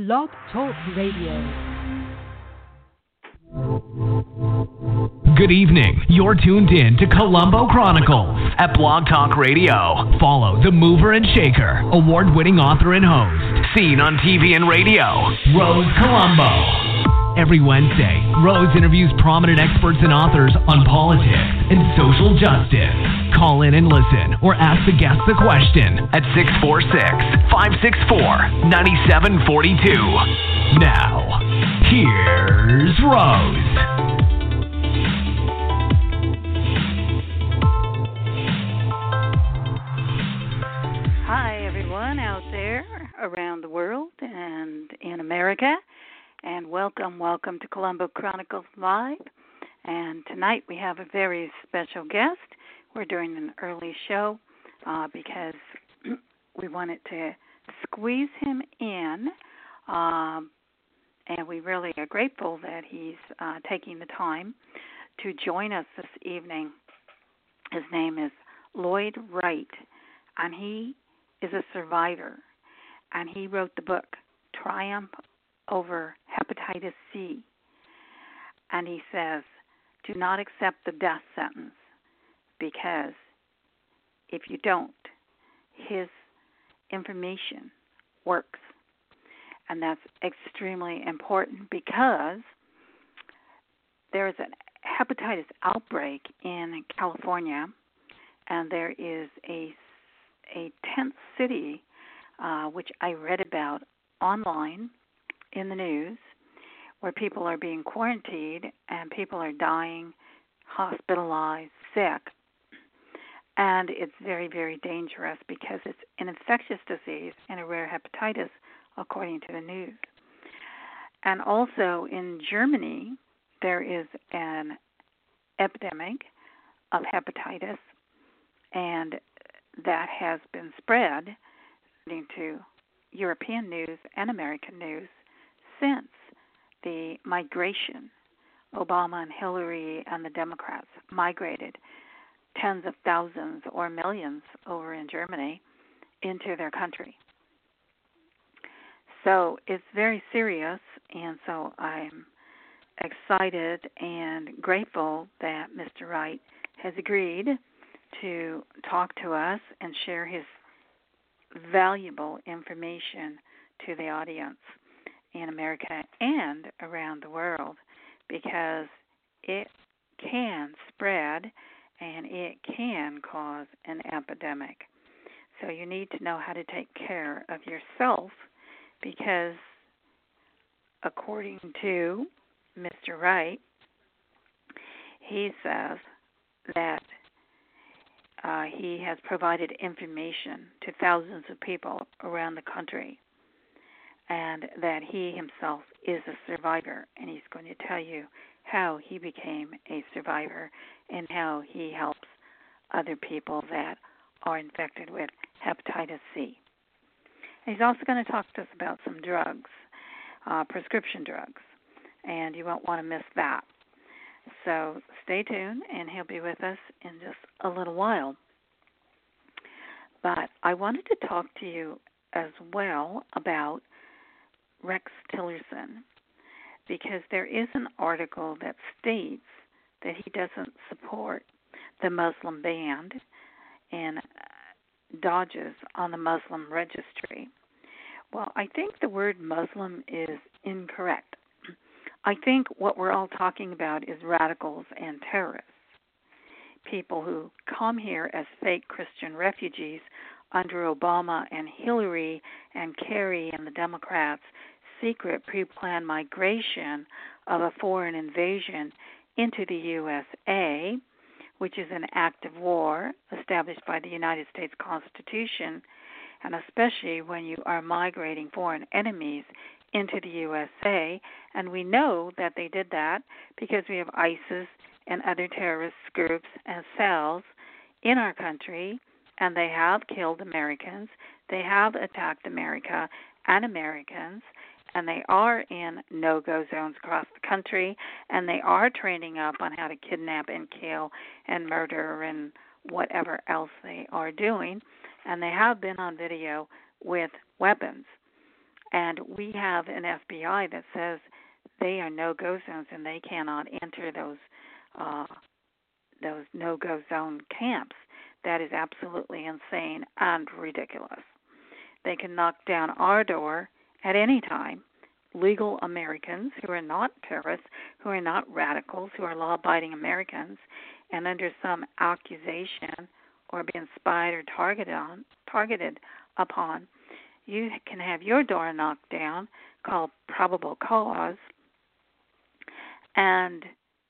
Blog Talk Radio. Good evening. You're tuned in to Colombo Chronicles at Blog Talk Radio. Follow the mover and shaker, award-winning author and host, seen on TV and radio, Rose Colombo. Every Wednesday, Rose interviews prominent experts and authors on politics and social justice. Call in and listen or ask the guests a question at 646-564-9742. Now, here's Rose. Hi, everyone out there around the world and in America. And welcome to Colombo Chronicles Live. And tonight we have a very special guest. We're doing an early show because we wanted to squeeze him in. And we really are grateful that he's taking the time to join us this evening. His name is Lloyd Wright, and he is a survivor. And he wrote the book, Triumph Over Hepatitis C. And he says, do not accept the death sentence, because if you don't, his information works. And that's extremely important because there is a hepatitis outbreak in California, and there is a tent city, which I read about online in the news, where people are being quarantined and people are dying, hospitalized, sick. And it's very, very dangerous because it's an infectious disease and a rare hepatitis, according to the news. And also in Germany, there is an epidemic of hepatitis, and that has been spread, according to European news and American news, since the migration. Obama and Hillary and the Democrats migrated tens of thousands or millions over in Germany into their country. So it's very serious, and so I'm excited and grateful that Mr. Wright has agreed to talk to us and share his valuable information to the audience in America and around the world, because it can spread and it can cause an epidemic. So you need to know how to take care of yourself, because according to Mr. Wright, he says that he has provided information to thousands of people around the country, and that he himself is a survivor, and he's going to tell you how he became a survivor and how he helps other people that are infected with hepatitis C. And he's also going to talk to us about some drugs, prescription drugs, and you won't want to miss that. So stay tuned, and he'll be with us in just a little while. But I wanted to talk to you as well about Rex Tillerson, because there is an article that states that he doesn't support the Muslim ban and dodges on the Muslim registry. Well, I think the word Muslim is incorrect. I think what we're all talking about is radicals and terrorists, people who come here as fake Christian refugees under Obama and Hillary and Kerry and the Democrats' secret pre-planned migration of a foreign invasion into the USA, which is an act of war established by the United States Constitution, and especially when you are migrating foreign enemies into the USA. And we know that they did that because we have ISIS and other terrorist groups and cells in our country, and they have killed Americans, they have attacked America and Americans, and they are in no-go zones across the country, and they are training up on how to kidnap and kill and murder and whatever else they are doing, and they have been on video with weapons. And we have an FBI that says they are no-go zones and they cannot enter those no-go zone camps. That is absolutely insane and ridiculous. They can knock down our door at any time. Legal Americans who are not terrorists, who are not radicals, who are law-abiding Americans, and under some accusation or being spied or targeted upon, you can have your door knocked down, called probable cause, and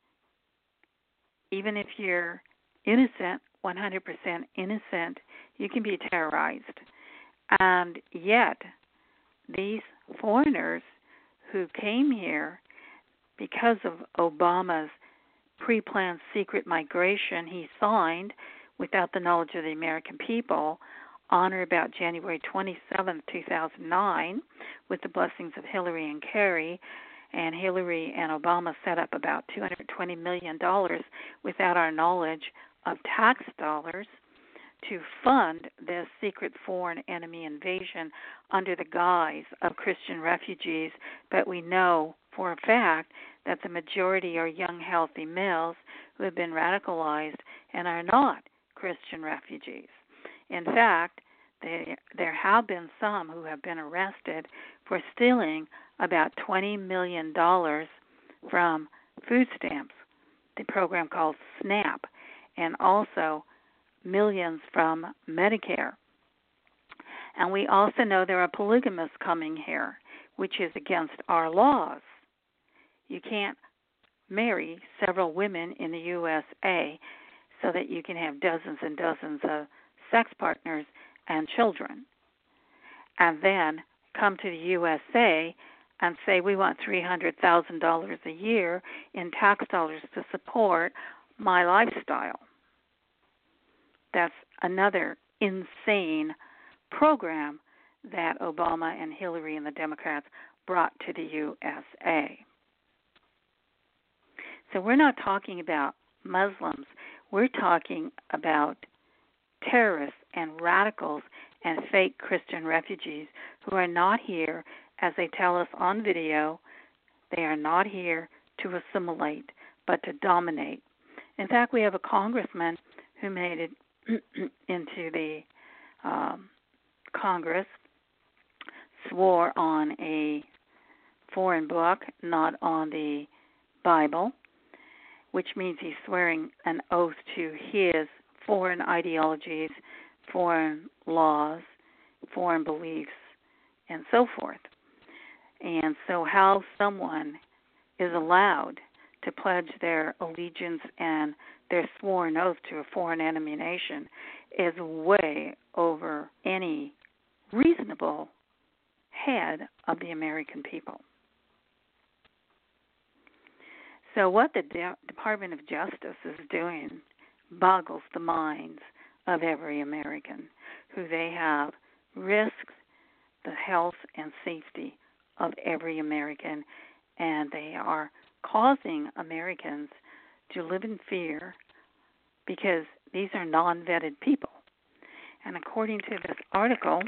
even if you're innocent, 100% innocent, you can be terrorized. And yet, these foreigners who came here because of Obama's pre-planned secret migration he signed without the knowledge of the American people on or about January 27, 2009, with the blessings of Hillary and Kerry. And Hillary and Obama set up about $220 million without our knowledge of tax dollars to fund this secret foreign enemy invasion under the guise of Christian refugees. But we know for a fact that the majority are young, healthy males who have been radicalized and are not Christian refugees. In fact, there have been some who have been arrested for stealing about $20 million from food stamps, the program called SNAP, and also millions from Medicare. And we also know there are polygamists coming here, which is against our laws. You can't marry several women in the USA so that you can have dozens and dozens of sex partners and children, and then come to the USA and say we want $300,000 a year in tax dollars to support my lifestyle. That's another insane program that Obama and Hillary and the Democrats brought to the USA. So we're not talking about Muslims. We're talking about terrorists and radicals and fake Christian refugees who are not here, as they tell us on video, they are not here to assimilate, but to dominate. In fact, we have a congressman who made it into the Congress, swore on a foreign book, not on the Bible, which means he's swearing an oath to his foreign ideologies, foreign laws, foreign beliefs, and so forth. And so how someone is allowed to pledge their allegiance and their sworn oath to a foreign enemy nation is way over any reasonable head of the American people. So what the Department of Justice is doing boggles the minds of every American, who they have risked the health and safety of every American, and they are causing Americans to live in fear because these are non-vetted people. And according to this article,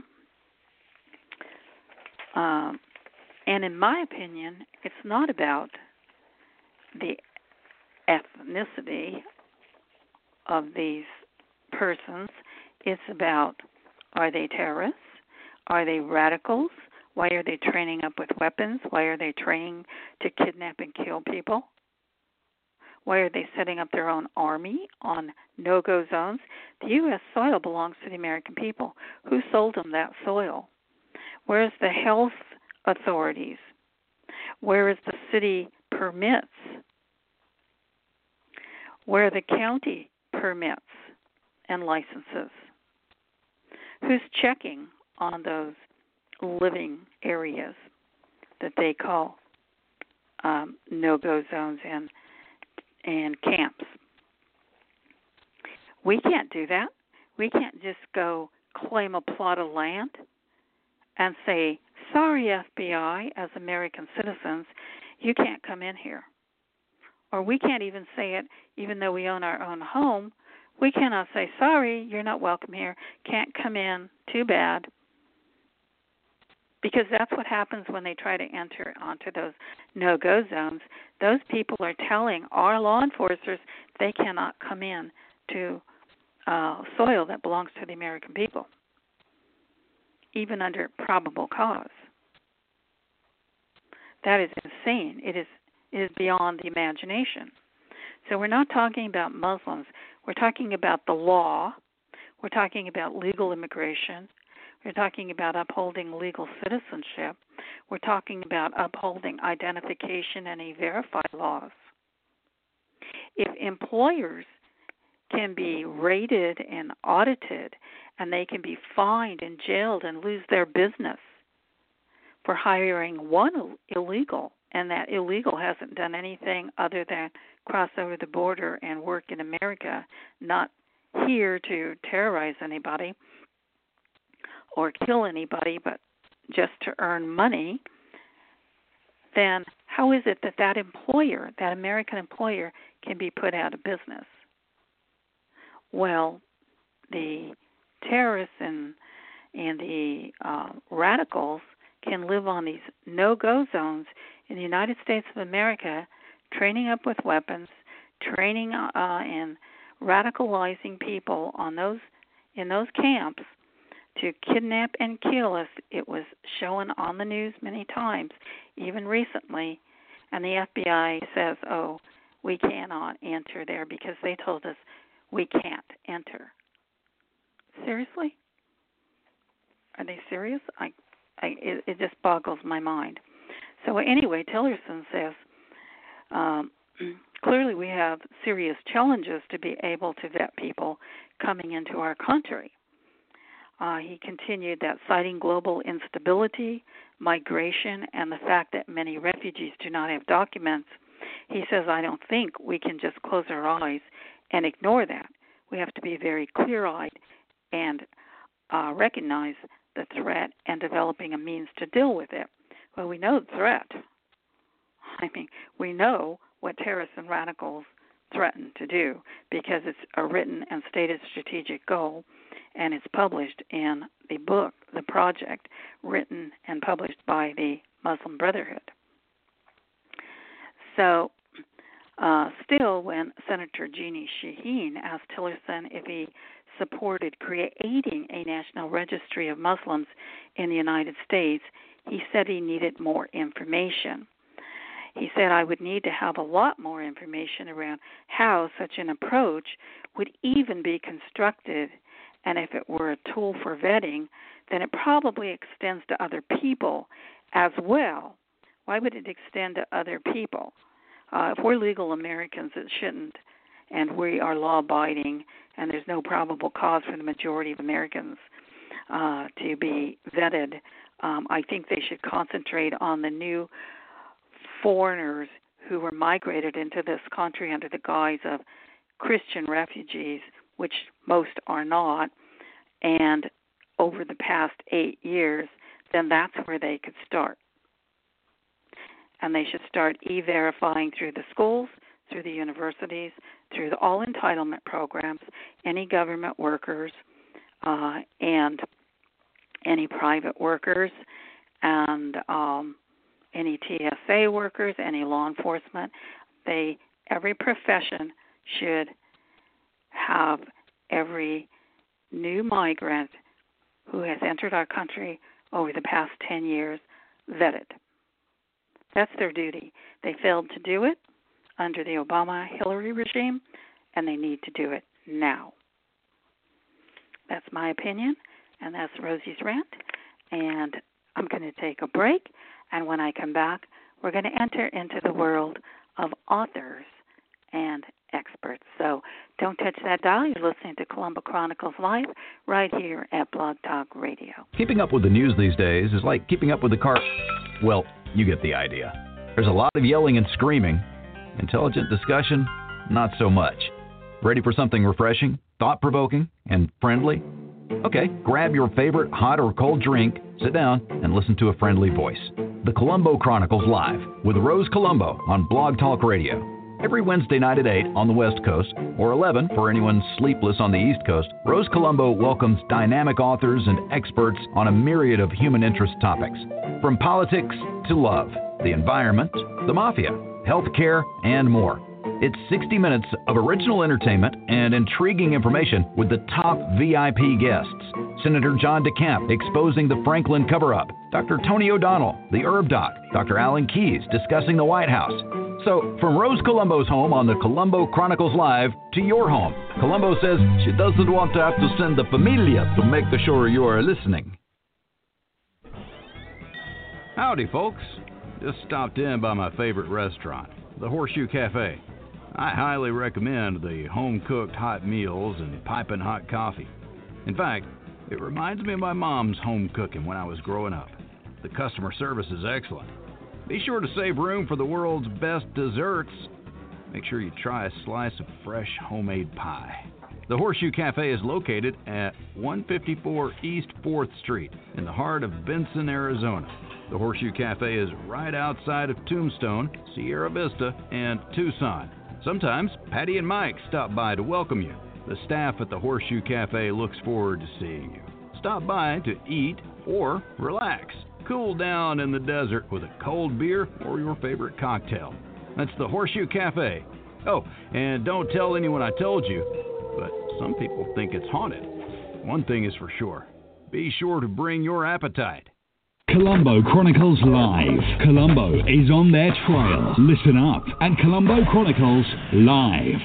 and in my opinion, it's not about the ethnicity of these persons. It's about, are they terrorists? Are they radicals? Why are they training up with weapons? Why are they training to kidnap and kill people? Why are they setting up their own army on no-go zones? The U.S. soil belongs to the American people. Who sold them that soil? Where's the health authorities? Where is the city permits? Where are the county permits and licenses? Who's checking on those living areas that they call no-go zones and camps? We can't do that. We can't just go claim a plot of land and say, sorry, FBI, as American citizens, you can't come in here. Or we can't even say it, even though we own our own home. We cannot say, sorry, you're not welcome here, can't come in, too bad. because that's what happens when they try to enter onto those no-go zones. Those people are telling our law enforcers they cannot come in to soil that belongs to the American people, even under probable cause. That is insane. It is beyond the imagination. So we're not talking about Muslims. We're talking about the law. We're talking about legal immigration. We're talking about upholding legal citizenship. We're talking about upholding identification and E-Verify laws. If employers can be raided and audited, and they can be fined and jailed and lose their business for hiring one illegal, and that illegal hasn't done anything other than cross over the border and work in America, not here to terrorize anybody or kill anybody, but just to earn money, then how is it that that employer, that American employer, can be put out of business? Well, the terrorists and the radicals can live on these no-go zones in the United States of America, training up with weapons, training and radicalizing people on in those camps to kidnap and kill us. It was shown on the news many times, even recently, and the FBI says, oh, we cannot enter there because they told us we can't enter. Seriously? Are they serious? It just boggles my mind. So anyway, Tillerson says, clearly we have serious challenges to be able to vet people coming into our country. He continued that citing global instability, migration, and the fact that many refugees do not have documents, he says, I don't think we can just close our eyes and ignore that. We have to be very clear-eyed and recognize the threat and developing a means to deal with it. Well, we know the threat. I mean, we know what terrorists and radicals threaten to do because it's a written and stated strategic goal, and it's published in the book, The Project, written and published by the Muslim Brotherhood. So, still, when Senator Jeannie Shaheen asked Tillerson if he supported creating a national registry of Muslims in the United States, he said he needed more information. He said, I would need to have a lot more information around how such an approach would even be constructed, and if it were a tool for vetting, then it probably extends to other people as well. Why would it extend to other people? If we're legal Americans, it shouldn't, and we are law-abiding, and there's no probable cause for the majority of Americans to be vetted. I think they should concentrate on the new foreigners who were migrated into this country under the guise of Christian refugees, which most are not, and over the past 8 years, then that's where they could start. And they should start e-verifying through the schools, through the universities, through the all entitlement programs, any government workers, and any private workers, and any TSA workers, any law enforcement. Every profession should have every new migrant who has entered our country over the past 10 years vetted. That's their duty. They failed to do it under the Obama-Hillary regime, and they need to do it now. That's my opinion, and that's Rosie's Rant. And I'm going to take a break, and when I come back, we're going to enter into the world of authors and experts. So don't touch that dial. You're listening to Columbo Chronicles Live right here at Blog Talk Radio. Keeping up with the news these days is like keeping up with the car. Well, you get the idea. There's a lot of yelling and screaming. Intelligent discussion, not so much. Ready for something refreshing, thought-provoking, and friendly? Okay, grab your favorite hot or cold drink, sit down, and listen to a friendly voice. The Columbo Chronicles Live with Rose Columbo on Blog Talk Radio. Every Wednesday night at 8 on the West Coast, or 11 for anyone sleepless on the East Coast, Rose Colombo welcomes dynamic authors and experts on a myriad of human interest topics. From politics to love, the environment, the mafia, healthcare, and more. It's 60 minutes of original entertainment and intriguing information with the top VIP guests. Senator John DeCamp exposing the Franklin cover-up, Dr. Tony O'Donnell, the Herb Doc, Dr. Alan Keyes discussing the White House. So, from Rose Colombo's home on the Colombo Chronicles Live to your home, Colombo says she doesn't want to have to send the familia to make sure you are listening. Howdy, folks. Just stopped in by my favorite restaurant, the Horseshoe Cafe. I highly recommend the home-cooked hot meals and piping hot coffee. In fact, it reminds me of my mom's home cooking when I was growing up. The customer service is excellent. Be sure to save room for the world's best desserts. Make sure you try a slice of fresh homemade pie. The Horseshoe Cafe is located at 154 East 4th Street in the heart of Benson, Arizona. The Horseshoe Cafe is right outside of Tombstone, Sierra Vista, and Tucson. Sometimes Patty and Mike stop by to welcome you. The staff at the Horseshoe Cafe looks forward to seeing you. Stop by to eat or relax. Cool down in the desert with a cold beer or your favorite cocktail. That's the Horseshoe Cafe. Oh, and don't tell anyone I told you, but some people think it's haunted. One thing is for sure. Be sure to bring your appetite. Colombo Chronicles Live. Colombo is on their trail. Listen up at Colombo Chronicles Live.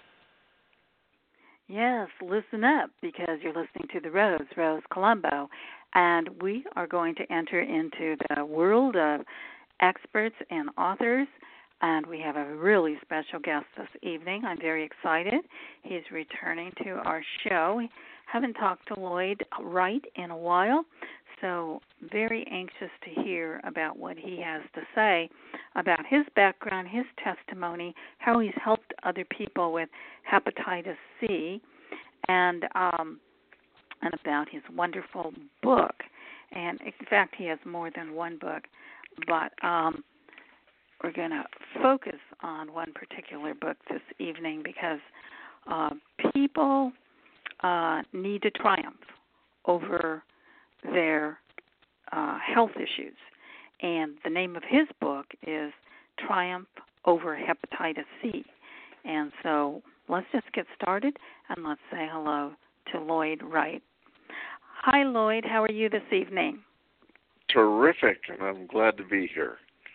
Yes, listen up, because you're listening to the Rose Colombo, and we are going to enter into the world of experts and authors, and we have a really special guest this evening. I'm very excited. He's returning to our show. We haven't talked to Lloyd Wright in a while, so very anxious to hear about what he has to say about his background, his testimony, how he's helped other people with hepatitis C, and about his wonderful book. And in fact, he has more than one book, but we're going to focus on one particular book this evening because people need to triumph over their health issues. And the name of his book is Triumph Over Hepatitis C. And so let's just get started and let's say hello to Lloyd Wright. Hi, Lloyd. How are you this evening? Terrific, and I'm glad to be here.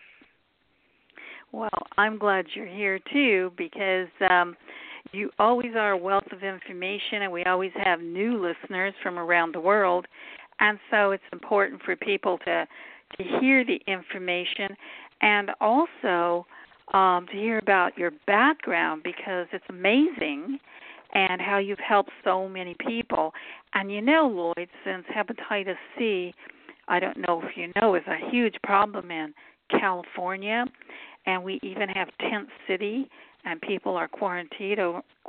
Well, I'm glad you're here, too, because you always are a wealth of information, and we always have new listeners from around the world. And so it's important for people to hear the information and also to hear about your background, because it's amazing and how you've helped so many people. And you know, Lloyd, since hepatitis C, I don't know if you know, is a huge problem in California, and we even have Tent City, and people are quarantined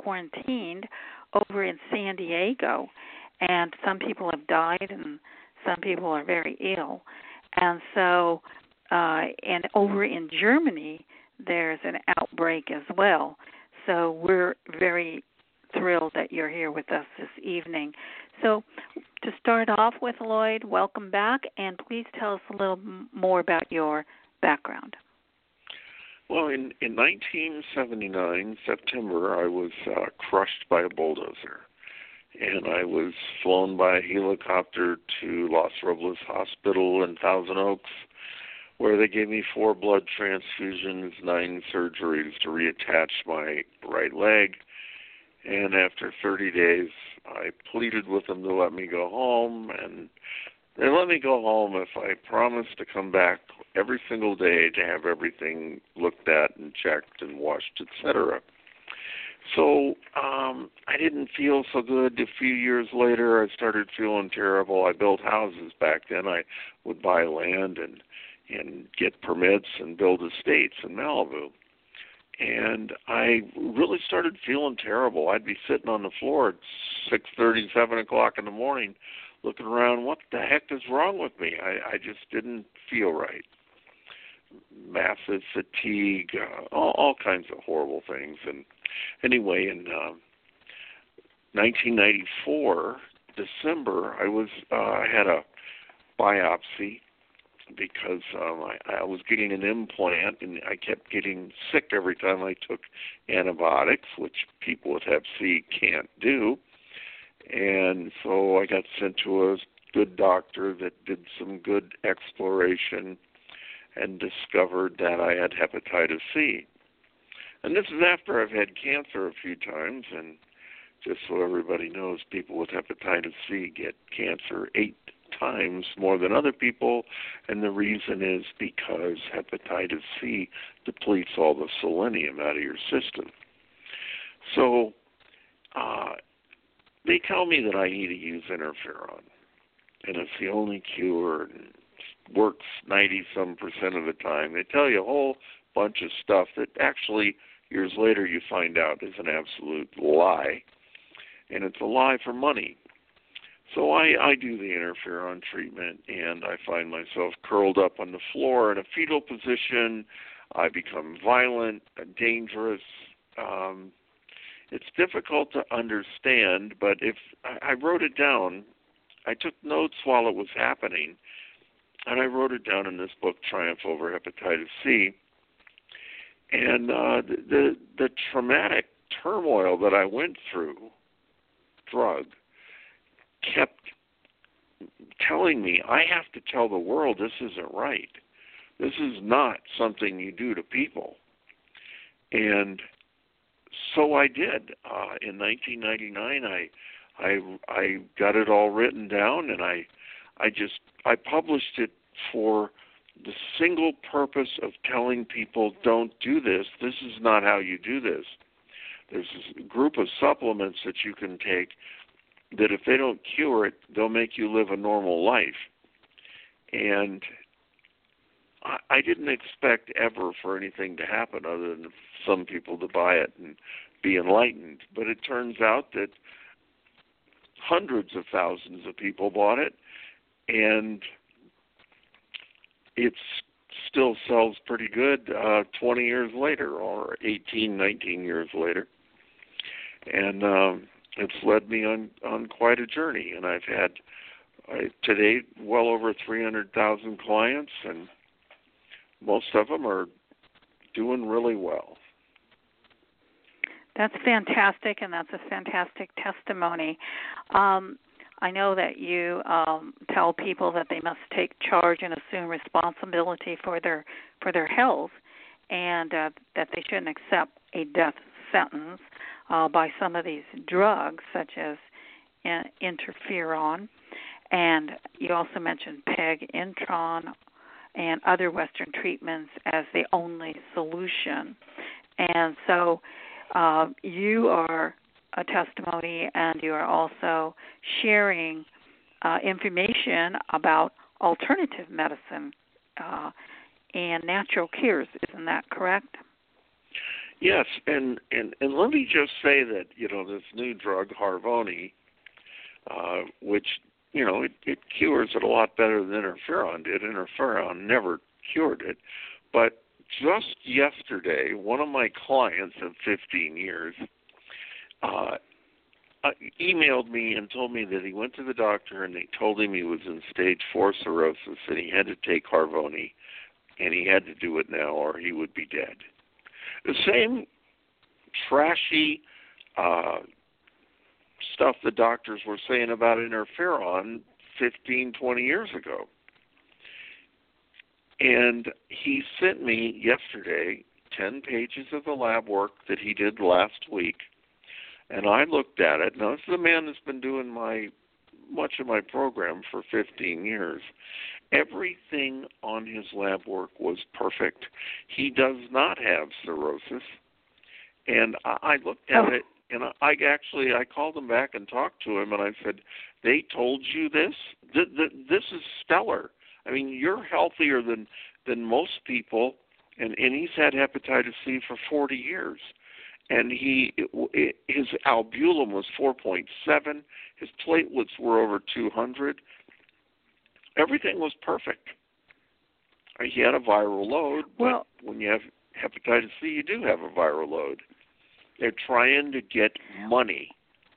over in San Diego, and some people have died, and some people are very ill. And so, and over in Germany, there's an outbreak as well. So we're very thrilled that you're here with us this evening. So to start off with, Lloyd, welcome back, and please tell us a little more about your background. Well, in 1979, September, I was crushed by a bulldozer, and I was flown by a helicopter to Los Robles Hospital in Thousand Oaks, where they gave me 4 blood transfusions, 9 surgeries to reattach my right leg. And after 30 days, I pleaded with them to let me go home, and they let me go home if I promised to come back every single day to have everything looked at and checked and washed, etc. So I didn't feel so good. A few years later, I started feeling terrible. I built houses back then. I would buy land and get permits and build estates in Malibu. And I really started feeling terrible. I'd be sitting on the floor at 6:30, 7 o'clock in the morning looking around, what the heck is wrong with me? I just didn't feel right. massive fatigue, all kinds of horrible things. And anyway, in 1994, December, I had a biopsy because I was getting an implant, and I kept getting sick every time I took antibiotics, which people with Hep C can't do. And so I got sent to a good doctor that did some good exploration and discovered that I had hepatitis C. And this is after I've had cancer a few times, and just so everybody knows, people with hepatitis C get cancer 8 times more than other people, and the reason is because hepatitis C depletes all the selenium out of your system. So they tell me that I need to use interferon, and it's the only cure, and works 90-some% of the time. They tell you a whole bunch of stuff that actually years later you find out is an absolute lie, and it's a lie for money. So I do the interferon treatment, and I find myself curled up on the floor in a fetal position. I become violent, dangerous. It's difficult to understand, but if I wrote it down, I took notes while it was happening, and I wrote it down in this book, Triumph Over Hepatitis C. And the traumatic turmoil that I went through, drug, kept telling me, I have to tell the world this isn't right. This is not something you do to people. And so I did. In 1999, I got it all written down, and I published it for the single purpose of telling people, don't do this. This is not how you do this. There's this group of supplements that you can take that if they don't cure it, they'll make you live a normal life. And I didn't expect ever for anything to happen other than some people to buy it and be enlightened. But it turns out that hundreds of thousands of people bought it, and it still sells pretty good 20 years later, or 18, 19 years later. And it's led me on quite a journey, and I've had today well over 300,000 clients, and most of them are doing really well. That's fantastic, and that's a fantastic testimony. I know that you tell people that they must take charge and assume responsibility for their health, and that they shouldn't accept a death sentence by some of these drugs, such as interferon. And you also mentioned PEG, Intron, and other Western treatments as the only solution. And so you are a testimony, and you are also sharing information about alternative medicine and natural cures. Isn't that correct? Yes, and let me just say that, this new drug, Harvoni, which, it cures it a lot better than interferon did. Interferon never cured it. But just yesterday, one of my clients of 15 years emailed me and told me that he went to the doctor and they told him he was in stage 4 cirrhosis and he had to take Harvoni, and he had to do it now or he would be dead. The same trashy stuff the doctors were saying about interferon 15, 20 years ago. And he sent me yesterday 10 pages of the lab work that he did last week, and I looked at it. Now, this is a man that's been doing much of my program for 15 years. Everything on his lab work was perfect. He does not have cirrhosis. And I looked at it, and I called him back and talked to him, and I said, they told you this? This is stellar. I mean, you're healthier than most people, and he's had hepatitis C for 40 years. And his albulum was 4.7. His platelets were over 200. Everything was perfect. He had a viral load, Well, but when you have hepatitis C, you do have a viral load. They're trying to get money.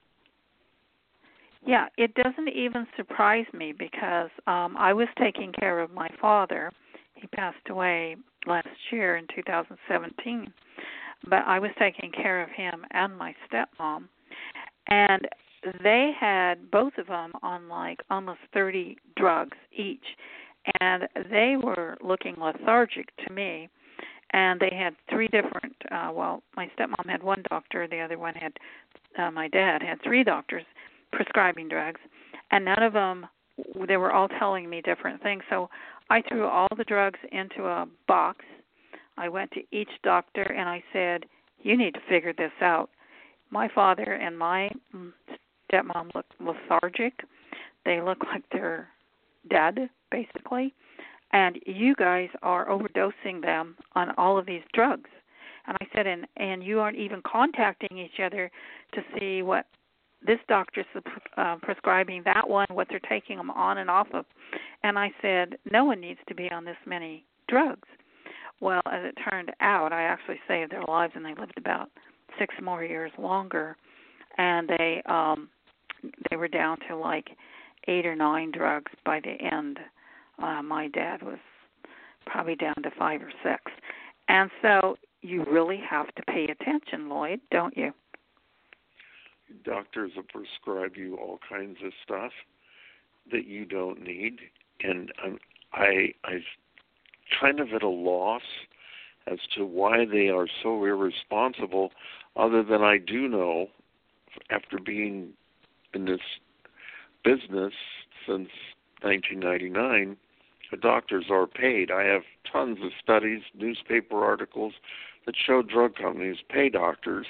yeah, it doesn't even surprise me because I was taking care of my father. He passed away last year in 2017, but I was taking care of him and my stepmom, and they had both of them on like almost 30 drugs each, and they were looking lethargic to me. And they had three different, my stepmom had one doctor, the other one had, my dad had three doctors prescribing drugs, and none of them, they were all telling me different things. So I threw all the drugs into a box. I went to each doctor and I said, you need to figure this out. My father and my stepmom look lethargic. They look like they're dead, basically. And you guys are overdosing them on all of these drugs. And I said, and you aren't even contacting each other to see what this doctor's prescribing, that one, what they're taking them on and off of. And I said, no one needs to be on this many drugs. Well, as it turned out, I actually saved their lives, and they lived about 6 more years longer. And they were down to like 8 or 9 drugs by the end. My dad was probably down to 5 or 6. And so you really have to pay attention, Lloyd, don't you? Doctors will prescribe you all kinds of stuff that you don't need. And I'm kind of at a loss as to why they are so irresponsible, other than I do know, after being in this business since 1999, the doctors are paid. I have tons of studies, newspaper articles that show drug companies pay doctors,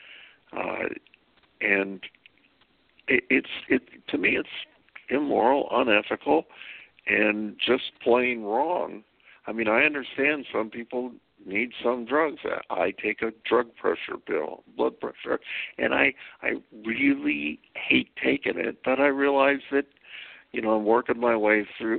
and it to me it's immoral, unethical, and just plain wrong. I mean, I understand some people need some drugs. I take a drug pressure pill, blood pressure, and I really hate taking it, but I realize that, you know, I'm working my way through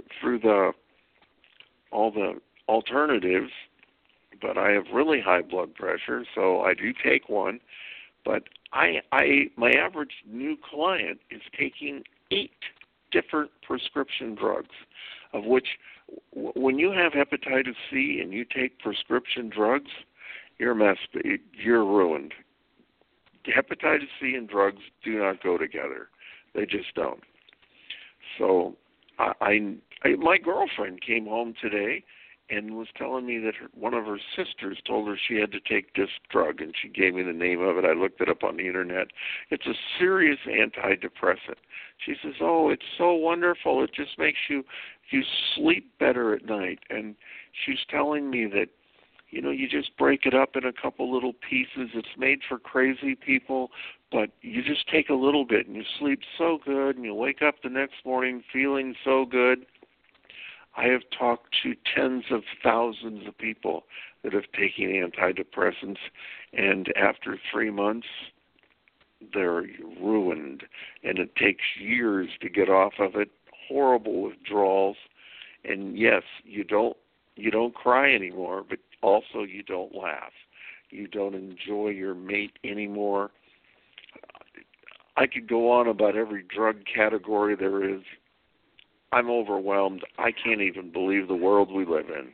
all the alternatives, but I have really high blood pressure, so I do take one. But my average new client is taking 8 different prescription drugs, of which when you have hepatitis C and you take prescription drugs, you're messed. You're ruined. Hepatitis C and drugs do not go together. They just don't. So my girlfriend came home today and was telling me that one of her sisters told her she had to take this drug, and she gave me the name of it. I looked it up on the internet. It's a serious antidepressant. She says, oh, it's so wonderful. It just makes you sleep better at night. And she's telling me that, you know, you just break it up in a couple little pieces. It's made for crazy people, but you just take a little bit and you sleep so good, and you wake up the next morning feeling so good. I have talked to tens of thousands of people that have taken antidepressants, and after 3 months, they're ruined, and it takes years to get off of it. Horrible withdrawals, and yes, you don't cry anymore, but also you don't laugh. You don't enjoy your mate anymore. I could go on about every drug category there is. I'm overwhelmed. I can't even believe the world we live in.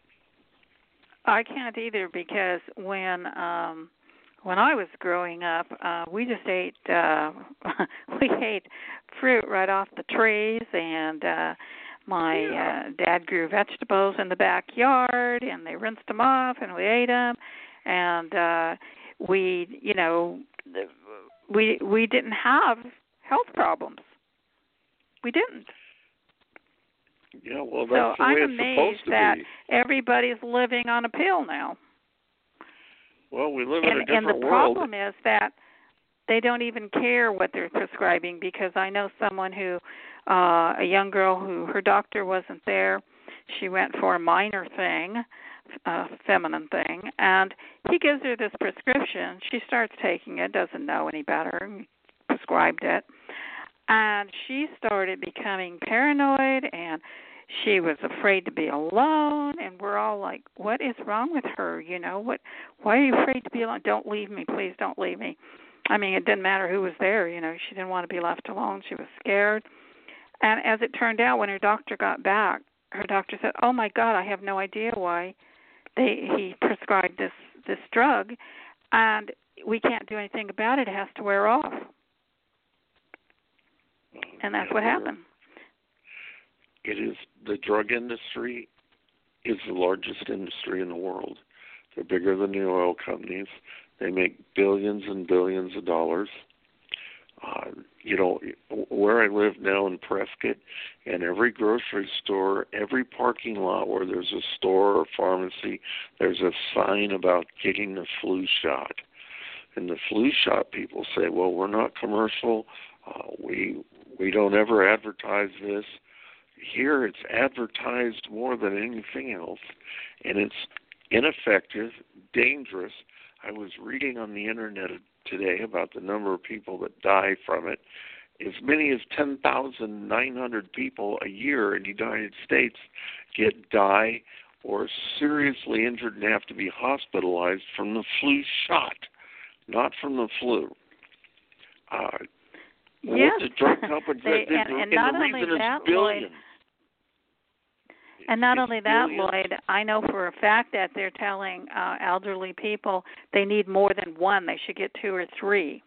I can't either, because when I was growing up, we just ate we ate fruit right off the trees, and my dad grew vegetables in the backyard, and they rinsed them off, and we ate them, and we didn't have health problems. We didn't. Yeah, well, that's so the way I'm it's amazed supposed to that be. everybody's living on a pill now. Well, we live in a different world. And the world. problem is that they don't even care what they're prescribing, because I know someone who, a young girl who her doctor wasn't there. She went for a minor thing, a feminine thing, and he gives her this prescription. She starts taking it, doesn't know any better, prescribed it. And she started becoming paranoid, and she was afraid to be alone, and we're all like, what is wrong with her? Why are you afraid to be alone? Don't leave me, please don't leave me. I mean, it didn't matter who was there, she didn't want to be left alone. She was scared. And as it turned out, when her doctor got back, her doctor said, "Oh my God, I have no idea why he prescribed this drug, and we can't do anything about it. It has to wear off." And that's what happened. It is, the drug industry is the largest industry in the world. They're bigger than the oil companies. They make billions and billions of dollars. Where I live now in Prescott, and every grocery store, every parking lot where there's a store or pharmacy, there's a sign about getting the flu shot. And the flu shot people say, well, we're not commercial. We don't ever advertise this. Here it's advertised more than anything else, and it's ineffective, dangerous. I was reading on the internet today about the number of people that die from it. As many as 10,900 people a year in the United States die or are seriously injured and have to be hospitalized from the flu shot, not from the flu. Yes. What the drug companies and not only that, Lloyd. And not only that, Lloyd, I know for a fact that they're telling elderly people they need more than one. They should get 2 or 3.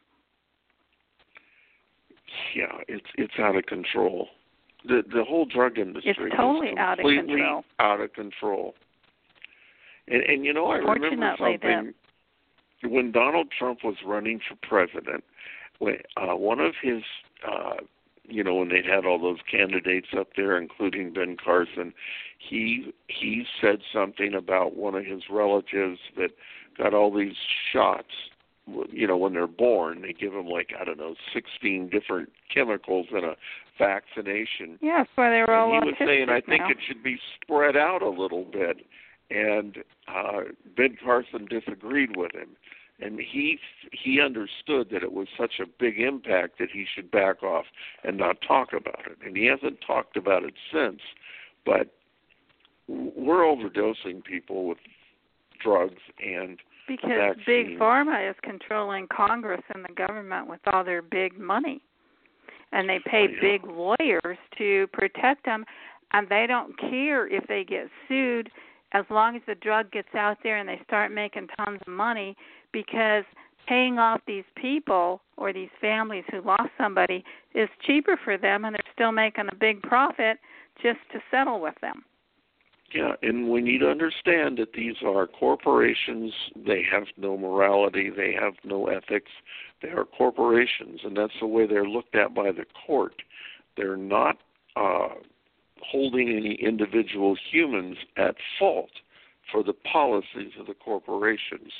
Yeah, it's out of control. The whole drug industry is totally out of control. And I remember something when Donald Trump was running for president. One of his, when they had all those candidates up there, including Ben Carson, he said something about one of his relatives that got all these shots. When they're born, they give them 16 different chemicals in a vaccination. Yes, where they were all autistic. He was saying, I think it should be spread out a little bit. And Ben Carson disagreed with him. And he understood that it was such a big impact that he should back off and not talk about it. And he hasn't talked about it since. But we're overdosing people with drugs and because vaccines. Big Pharma is controlling Congress and the government with all their big money. And they pay big lawyers to protect them. And they don't care if they get sued as long as the drug gets out there and they start making tons of money, because paying off these people or these families who lost somebody is cheaper for them, and they're still making a big profit just to settle with them. Yeah, and we need to understand that these are corporations. They have no morality. They have no ethics. They are corporations, and that's the way they're looked at by the court. They're not holding any individual humans at fault for the policies of the corporations.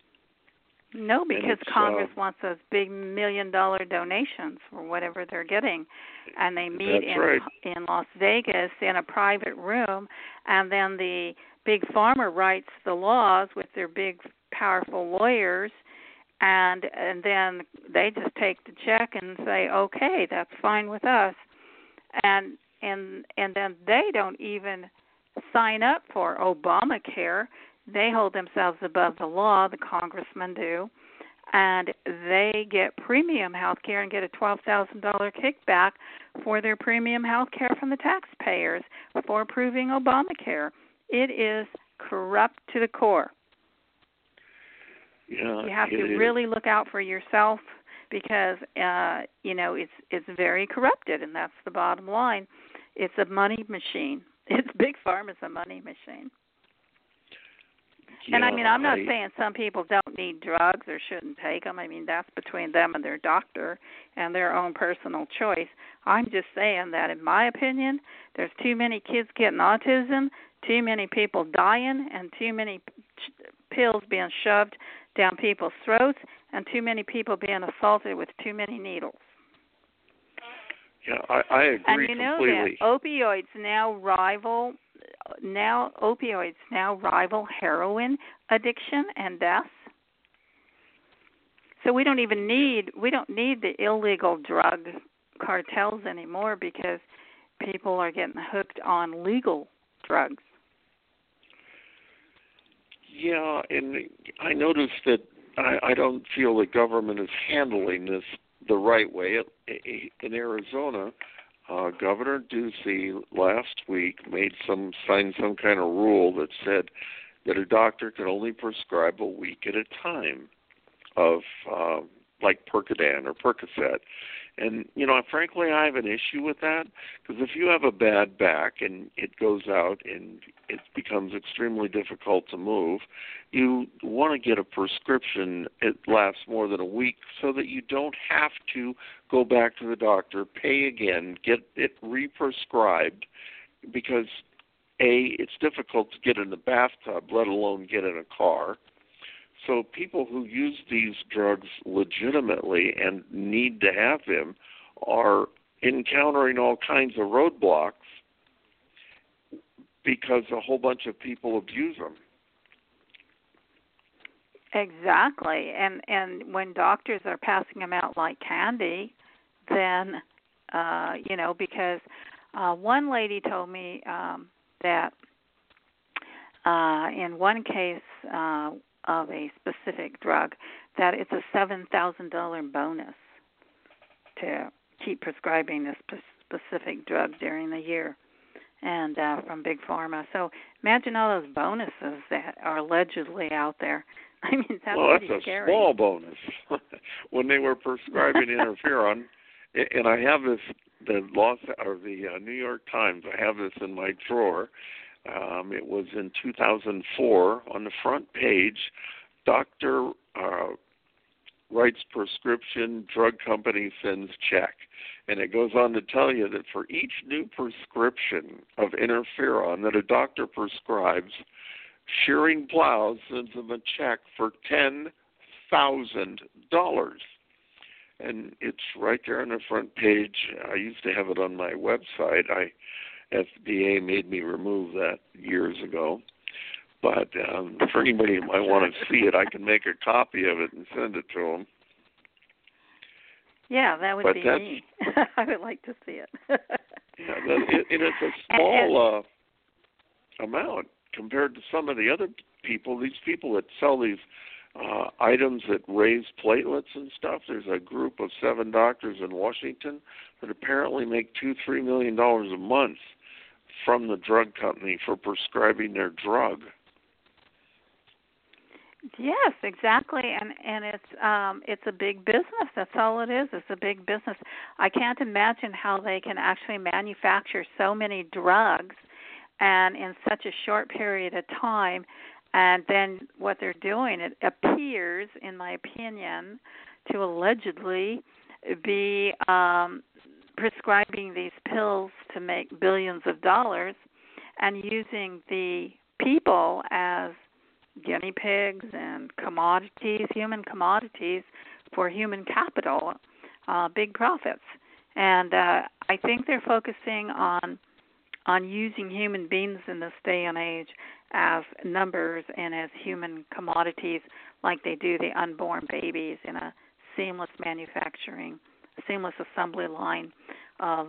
No, because Congress wants those big $1 million donations for whatever they're getting. And they meet in Las Vegas in a private room, and then the big pharma writes the laws with their big, powerful lawyers, and then they just take the check and say, okay, that's fine with us. And then they don't even sign up for Obamacare. They hold themselves above the law, the congressmen do, and they get premium health care and get a $12,000 kickback for their premium health care from the taxpayers for approving Obamacare. It is corrupt to the core. Yeah, you have to really look out for yourself because, it's very corrupted, and that's the bottom line. It's a money machine. It's Big Pharma is a money machine. Yeah, and I'm not saying some people don't need drugs or shouldn't take them. I mean, that's between them and their doctor and their own personal choice. I'm just saying that, in my opinion, there's too many kids getting autism, too many people dying, and too many pills being shoved down people's throats, and too many people being assaulted with too many needles. Yeah, I agree completely. And you know that opioids now rival heroin addiction and deaths. So we don't need the illegal drug cartels anymore, because people are getting hooked on legal drugs. Yeah, and I noticed that I don't feel the government is handling this the right way. In Arizona, Governor Ducey last week signed some kind of rule that said that a doctor could only prescribe a week at a time of like Percodan or Percocet. And, frankly, I have an issue with that, because if you have a bad back and it goes out and it becomes extremely difficult to move, you want to get a prescription that lasts more than a week so that you don't have to go back to the doctor, pay again, get it re-prescribed, because, A, it's difficult to get in the bathtub, let alone get in a car. So people who use these drugs legitimately and need to have them are encountering all kinds of roadblocks because a whole bunch of people abuse them. Exactly. And when doctors are passing them out like candy, then, because one lady told me that in one case, of a specific drug, that it's a $7,000 bonus to keep prescribing this specific drug during the year, and from Big Pharma. So imagine all those bonuses that are allegedly out there. I mean, that's pretty scary. Well, that's a small bonus. When they were prescribing interferon, and I have this, the New York Times, I have this in my drawer. It was in 2004. On the front page, doctor writes prescription, drug company sends check. And it goes on to tell you that for each new prescription of interferon that a doctor prescribes, Shearing Plows sends them a check for $10,000. And it's right there on the front page. I used to have it on my website. FDA made me remove that years ago. But for anybody who might want to see it, I can make a copy of it and send it to them. Yeah, that would be me. I would like to see it. Yeah, it's a small amount compared to some of the other people. These people that sell these items that raise platelets and stuff. There's a group of 7 doctors in Washington that apparently make $2-3 million a month from the drug company for prescribing their drug. Yes, exactly, and it's a big business. That's all it is. It's a big business. I can't imagine how they can actually manufacture so many drugs and in such a short period of time. And then what they're doing, it appears, in my opinion, to allegedly be prescribing these pills to make billions of dollars and using the people as guinea pigs and commodities, human commodities for human capital, big profits. And I think they're focusing on using human beings in this day and age as numbers and as human commodities, like they do the unborn babies in a seamless manufacturing, seamless assembly line of,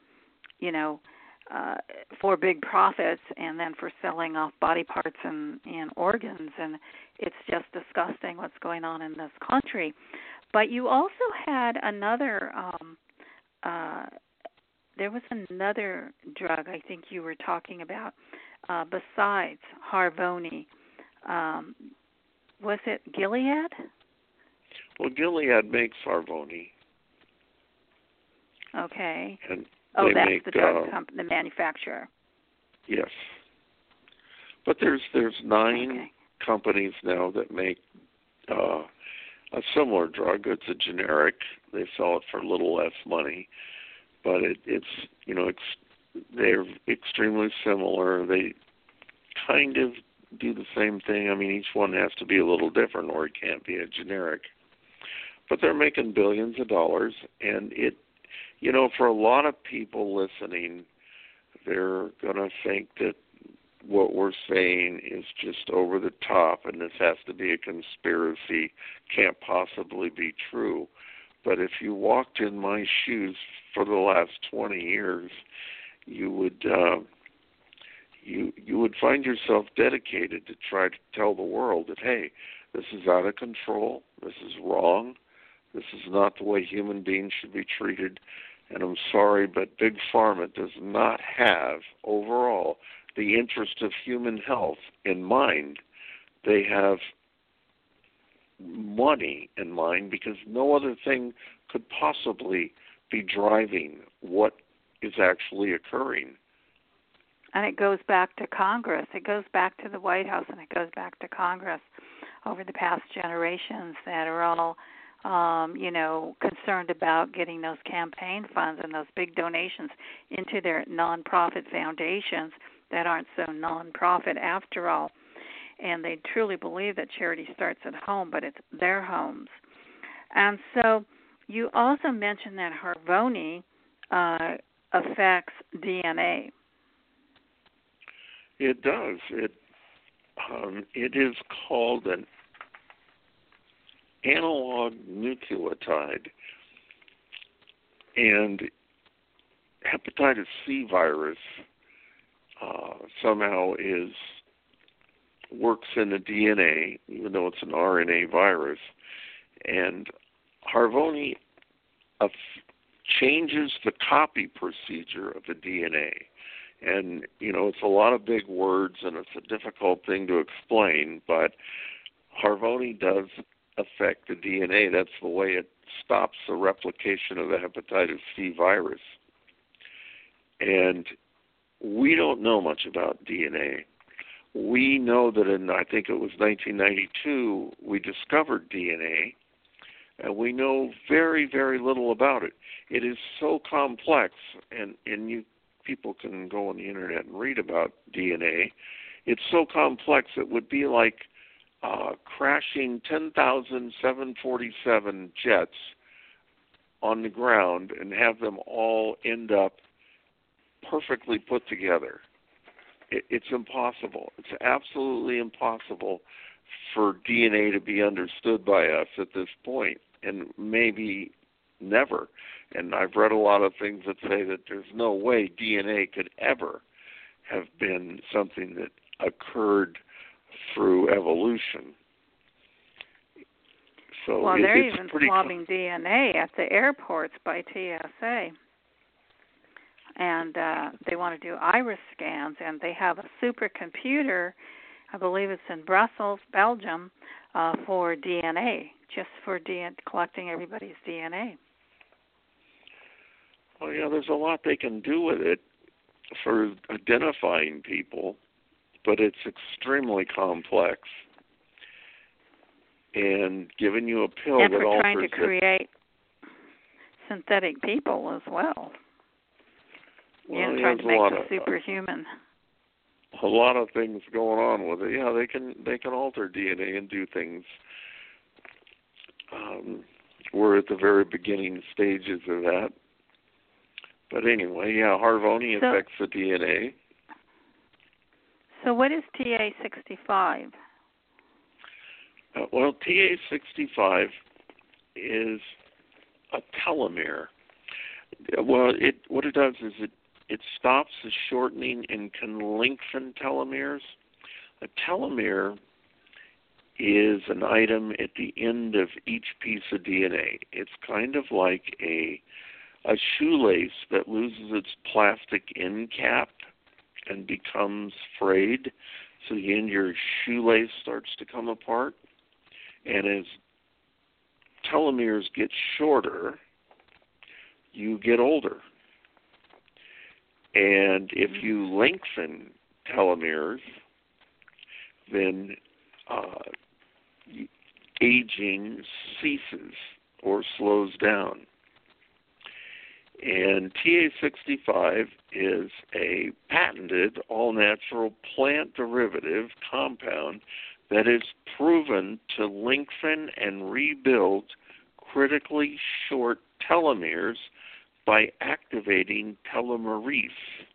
for big profits, and then for selling off body parts and organs. And it's just disgusting what's going on in this country. But you also had another, there was another drug I think you were talking about besides Harvoni. Was it Gilead? Well, Gilead makes Harvoni. Okay. And that's the drug company, the manufacturer. Yes. But there's 9 companies now that make a similar drug. It's a generic. They sell it for a little less money, but they're extremely similar. They kind of do the same thing. I mean, each one has to be a little different, or it can't be a generic. But they're making billions of dollars, and it. For a lot of people listening, they're going to think that what we're saying is just over the top and this has to be a conspiracy, can't possibly be true. But if you walked in my shoes for the last 20 years, you would you would find yourself dedicated to try to tell the world that, hey, this is out of control, this is wrong, this is not the way human beings should be treated, and I'm sorry, but Big Pharma does not have, overall, the interest of human health in mind. They have money in mind, because no other thing could possibly be driving what is actually occurring. And it goes back to Congress. It goes back to the White House, and it goes back to Congress over the past generations that are all, concerned about getting those campaign funds and those big donations into their nonprofit foundations that aren't so nonprofit after all. And they truly believe that charity starts at home, but it's their homes. And so you also mentioned that Harvoni affects DNA. It does. It is called an analog nucleotide, and hepatitis C virus somehow works in the DNA, even though it's an RNA virus, and Harvoni changes the copy procedure of the DNA. And, it's a lot of big words, and it's a difficult thing to explain, but Harvoni does affect the DNA. That's the way it stops the replication of the hepatitis C virus. And we don't know much about DNA. We know that I think it was 1992, we discovered DNA, and we know very, very little about it. It is so complex, and people can go on the internet and read about DNA. It's so complex it would be like crashing 10,000 747 jets on the ground and have them all end up perfectly put together. It's impossible. It's absolutely impossible for DNA to be understood by us at this point, and maybe never. And I've read a lot of things that say that there's no way DNA could ever have been something that occurred through evolution. So they're even swabbing DNA at the airports by TSA. And they want to do iris scans, and they have a supercomputer, I believe it's in Brussels, Belgium, for DNA, just for collecting everybody's DNA. Well, there's a lot they can do with it for identifying people, but it's extremely complex. And giving you a pill and that alters for trying to create synthetic people as well. Trying to make them superhuman. A lot of things going on with it. Yeah, they can alter DNA and do things. We're at the very beginning stages of that. But anyway, Harvoni affects the DNA. So what is TA65? TA65 is a telomere. Well, what it does is it stops the shortening and can lengthen telomeres. A telomere is an item at the end of each piece of DNA. It's kind of like a shoelace that loses its plastic end cap and becomes frayed. So the end of your shoelace starts to come apart. And as telomeres get shorter, you get older. And if you lengthen telomeres, then aging ceases or slows down. And TA65 is a patented all-natural plant derivative compound that is proven to lengthen and rebuild critically short telomeres by activating telomerase.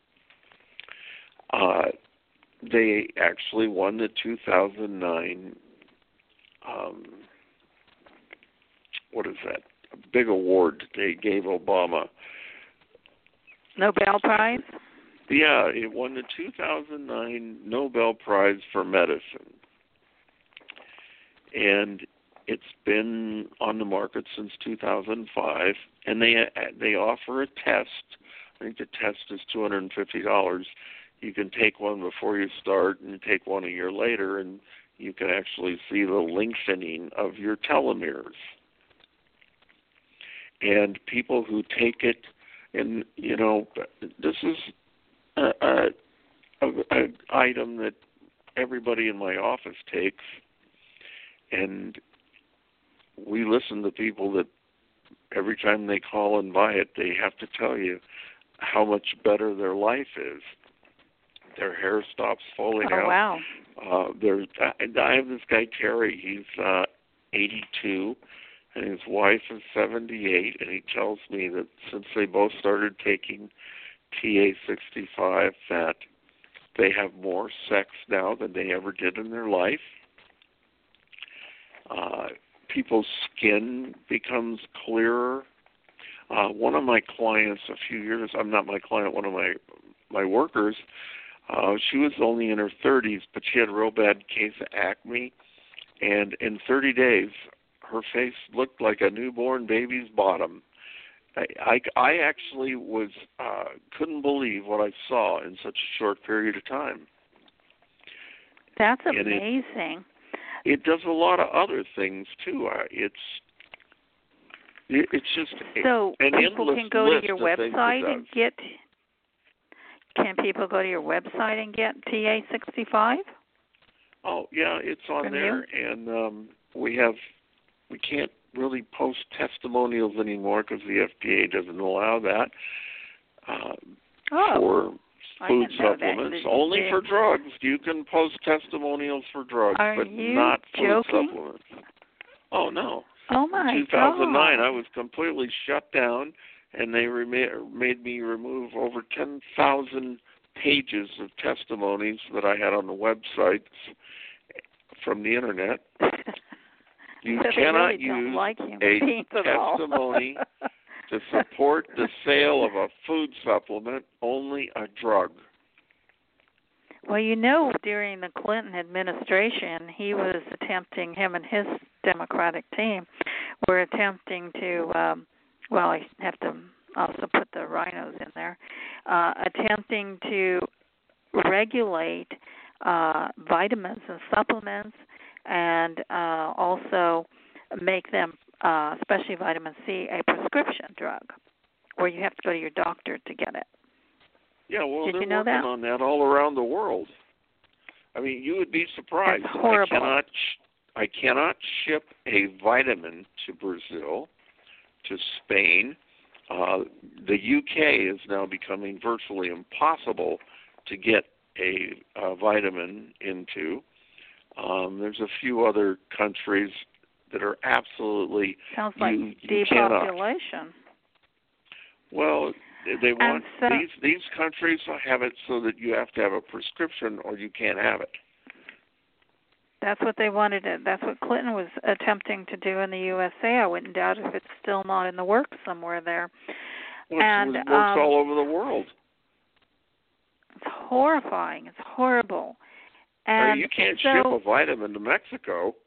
They actually won the 2009, a big award they gave Obama. Nobel Prize? Yeah, it won the 2009 Nobel Prize for Medicine. And it's been on the market since 2005, and they offer a test. I think the test is $250. You can take one before you start and take one a year later, and you can actually see the lengthening of your telomeres. And people who take it, and this is an item that everybody in my office takes, and we listen to people that every time they call and buy it, they have to tell you how much better their life is. Their hair stops falling out. Wow. I have this guy, Terry. He's 82, and his wife is 78, and he tells me that since they both started taking TA65, that they have more sex now than they ever did in their life. People's skin becomes clearer. One of my clients a few years, I'm not my client, one of my workers, she was only in her 30s, but she had a real bad case of acne, and in 30 days, her face looked like a newborn baby's bottom. I actually couldn't believe what I saw in such a short period of time. That's amazing. It does a lot of other things too. It's just so an people endless can go list to your of website and get. Can people go to your website and get TA65? Oh yeah, it's on there, and we can't really post testimonials anymore because the FDA doesn't allow that for food supplements. Only for drugs. You can post testimonials for drugs, but not food supplements. Oh, no. Oh, my In 2009, I was completely shut down, and they made me remove over 10,000 pages of testimonies that I had on the websites from the Internet. You cannot use a testimony to support the sale of a food supplement, only a drug. Well, during the Clinton administration, him and his Democratic team were attempting to, I have to also put the rhinos in there, attempting to regulate vitamins and supplements and also make them, especially vitamin C, a prescription drug where you have to go to your doctor to get it. Yeah, well, Did they're you know working that? on that all around the world. I mean, you would be surprised. That's horrible. I cannot ship a vitamin to Brazil, to Spain. The UK is now becoming virtually impossible to get a vitamin into. There's a few other countries that are absolutely... Sounds like depopulation. Cannot. Well, they want these countries have it so that you have to have a prescription or you can't have it. That's what they wanted. That's what Clinton was attempting to do in the USA. I wouldn't doubt if it's still not in the works somewhere there. Well, it works all over the world. It's horrifying. It's horrible. And you can't ship a vitamin to Mexico.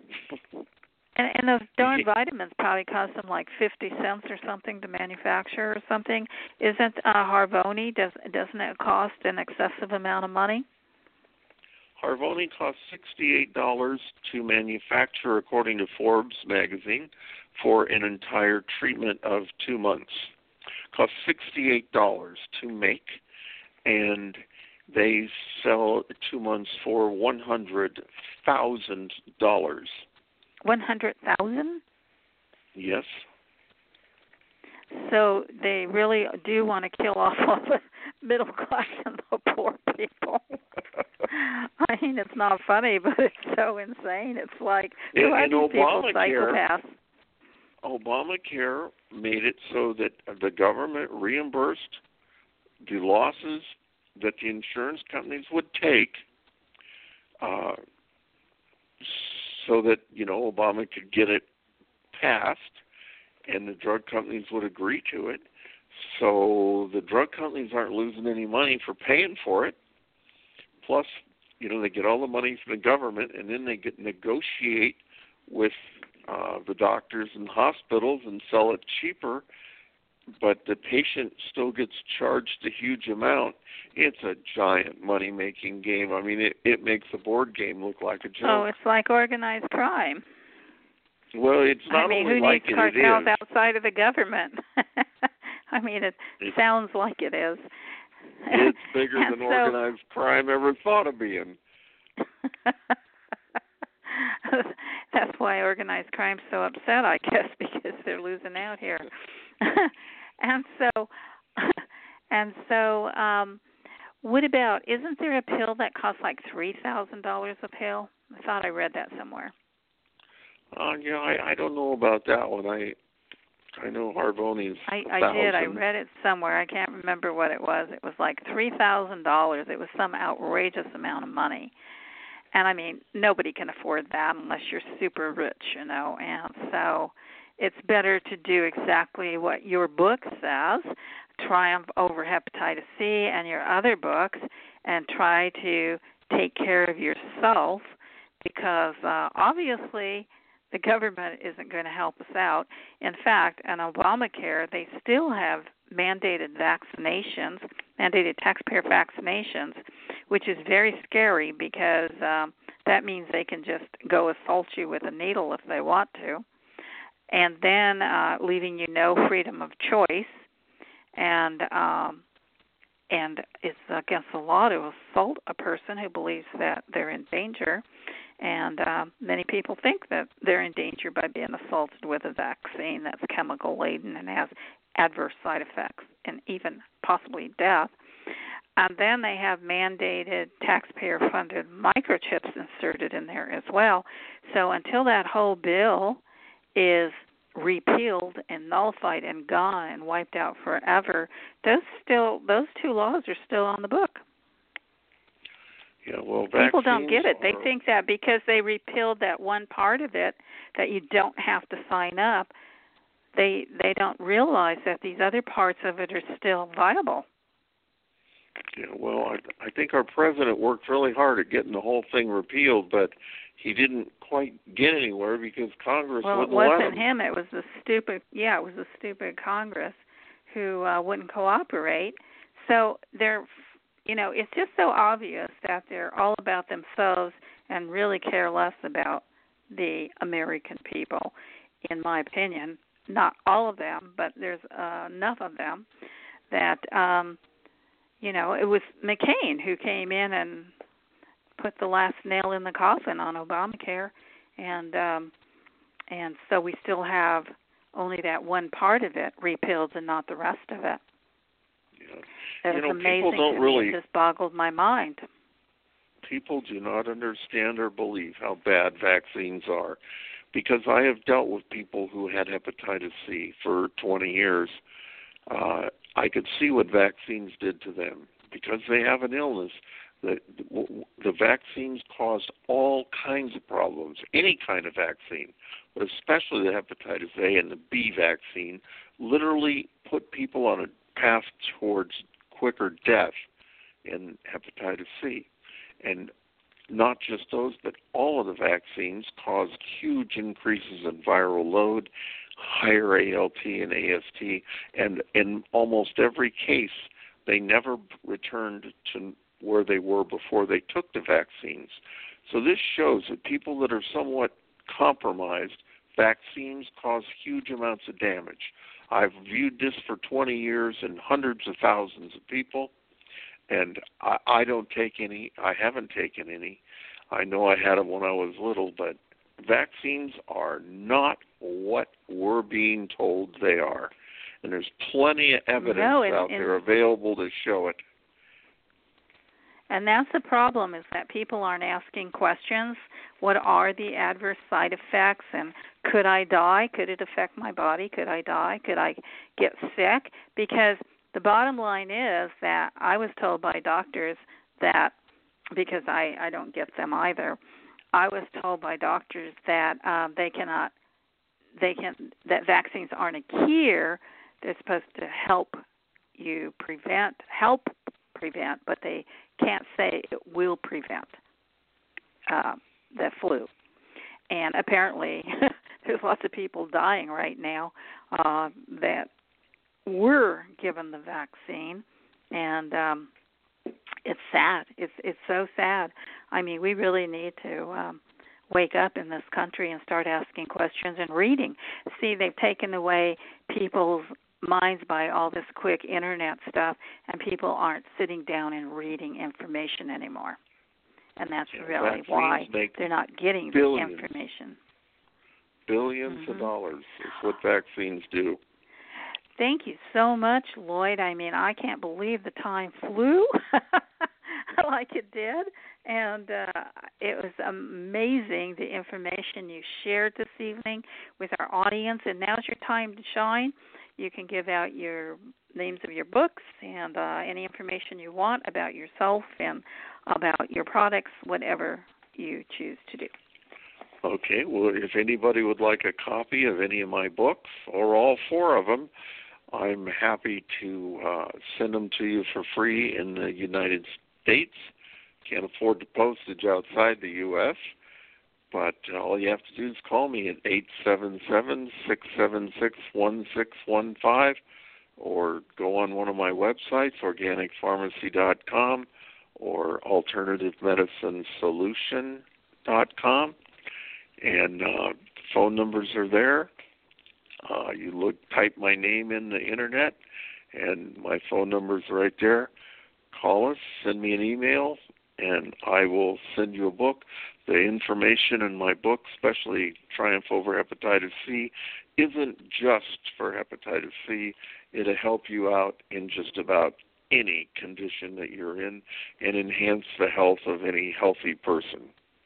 And those darn vitamins probably cost them like 50 cents or something to manufacture or something. Isn't Harvoni, doesn't it cost an excessive amount of money? Harvoni costs $68 to manufacture, according to Forbes magazine, for an entire treatment of 2 months. Costs $68 to make, and they sell 2 months for $100,000. 100,000? Yes. So they really do want to kill off all the middle class and the poor people. I mean, it's not funny, but it's so insane. It's like, who are these people, psychopaths? Obamacare made it so that the government reimbursed the losses that the insurance companies would take so that, Obama could get it passed and the drug companies would agree to it. So the drug companies aren't losing any money for paying for it. Plus, they get all the money from the government, and then they negotiate with the doctors and hospitals and sell it cheaper, but the patient still gets charged a huge amount. It's a giant money-making game. I mean, it makes the board game look like a joke. Oh, it's like organized crime. Well, it's not only who like needs it cartels is. outside of the government? I mean, it sounds like it is. It's bigger than organized crime ever thought of being. That's why organized crime's so upset, I guess, because they're losing out here. and so, what about? Isn't there a pill that costs like $3,000 a pill? I thought I read that somewhere. I don't know about that one. I know Harvoni's. I did. I read it somewhere. I can't remember what it was. It was like $3,000. It was some outrageous amount of money. And I mean, nobody can afford that unless you're super rich, And so it's better to do exactly what your book says, triumph over hepatitis C and your other books, and try to take care of yourself, because obviously the government isn't going to help us out. In fact, in Obamacare, they still have mandated vaccinations, mandated taxpayer vaccinations, which is very scary because that means they can just go assault you with a needle if they want to, and then leaving you no freedom of choice. And it's against the law to assault a person who believes that they're in danger. And many people think that they're in danger by being assaulted with a vaccine that's chemical-laden and has adverse side effects and even possibly death. And then they have mandated taxpayer-funded microchips inserted in there as well. So until that whole bill is repealed and nullified and gone and wiped out forever, those two laws are still on the book. Yeah, well, people don't get it. They think that because they repealed that one part of it, that you don't have to sign up. They don't realize that these other parts of it are still viable. Yeah, well, I think our president worked really hard at getting the whole thing repealed, but he didn't quite get anywhere because Congress wouldn't let him. Well, it wasn't him. It was the stupid Congress who wouldn't cooperate. So they're, it's just so obvious that they're all about themselves and really care less about the American people, in my opinion. Not all of them, but there's enough of them that, it was McCain who came in and put the last nail in the coffin on Obamacare, and so we still have only that one part of it repealed and not the rest of it. Yeah. It's amazing. People don't really. It just boggled my mind. People do not understand or believe how bad vaccines are, because I have dealt with people who had hepatitis C for 20 years. I could see what vaccines did to them because they have an illness. The vaccines caused all kinds of problems, any kind of vaccine, but especially the hepatitis A and the B vaccine literally put people on a path towards quicker death in hepatitis C. And not just those, but all of the vaccines caused huge increases in viral load, higher ALT and AST, and in almost every case, they never returned to where they were before they took the vaccines. So this shows that people that are somewhat compromised, vaccines cause huge amounts of damage. I've viewed this for 20 years and hundreds of thousands of people, and I don't take any. I haven't taken any. I know I had them when I was little, but vaccines are not what we're being told they are. And there's plenty of evidence out there available to show it. And that's the problem, is that people aren't asking questions. What are the adverse side effects? And could I die? Could it affect my body? Could I die? Could I get sick? Because the bottom line is that I was told by doctors that, because I don't get them either, I was told by doctors that that vaccines aren't a cure. They're supposed to help you help prevent, but they can't say it will prevent the flu. And apparently there's lots of people dying right now that were given the vaccine, and it's sad. It's so sad. I mean, we really need to wake up in this country and start asking questions and reading. See, they've taken away people's minds by all this quick internet stuff, and people aren't sitting down and reading information anymore. And that's really why they're not getting the information. Billions of dollars is what vaccines do. Thank you so much, Lloyd. I mean, I can't believe the time flew like it did. And it was amazing, the information you shared this evening with our audience. And now's your time to shine. You can give out your names of your books and any information you want about yourself and about your products, whatever you choose to do. Okay, well, if anybody would like a copy of any of my books or all 4 of them, I'm happy to send them to you for free in the United States. Can't afford the postage outside the U.S., but all you have to do is call me at 877-676-1615 or go on one of my websites, organicpharmacy.com or alternativemediциnesolution.com, and phone numbers are there. You type my name in the internet, and my phone number's right there. Call us, send me an email, and I will send you a book. The information in my book, especially Triumph Over Hepatitis C, isn't just for hepatitis C. It'll help you out in just about any condition that you're in and enhance the health of any healthy person.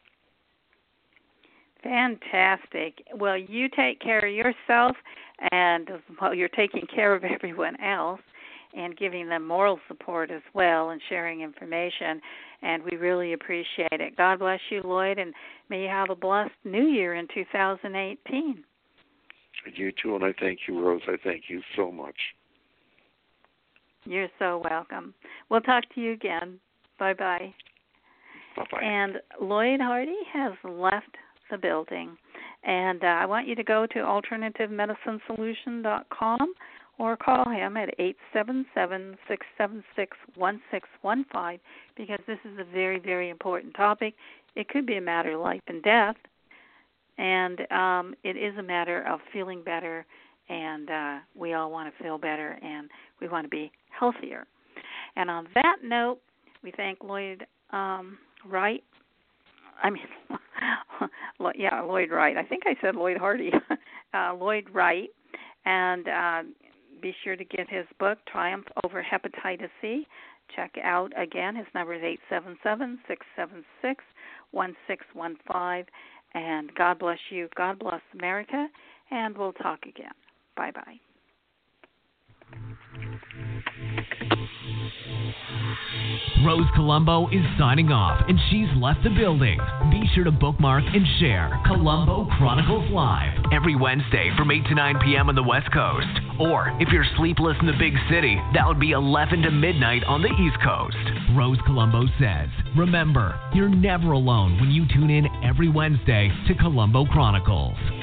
Fantastic. Well, you take care of yourself, and you're taking care of everyone else and giving them moral support as well and sharing information, and we really appreciate it. God bless you, Lloyd, and may you have a blessed new year in 2018. You too, and I thank you, Rose. I thank you so much. You're so welcome. We'll talk to you again. Bye-bye. Bye-bye. And Lloyd Hardy has left the building, and I want you to go to alternativemedicinesolution.com or call him at 877-676-1615 because this is a very, very important topic. It could be a matter of life and death, and it is a matter of feeling better, and we all want to feel better, and we want to be healthier. And on that note, we thank Lloyd Wright. Lloyd Wright. I think I said Lloyd Hardy. Lloyd Wright. And be sure to get his book, Triumph Over Hepatitis C. Check out again. His number is 877-676-1615. And God bless you. God bless America. And we'll talk again. Bye-bye. Rose Colombo is signing off, and she's left the building. Be sure to bookmark and share Colombo Chronicles Live every Wednesday from 8 to 9 p.m. on the West Coast. Or if you're sleepless in the big city, that would be 11 to midnight on the East Coast. Rose Colombo says, remember, you're never alone when you tune in every Wednesday to Colombo Chronicles.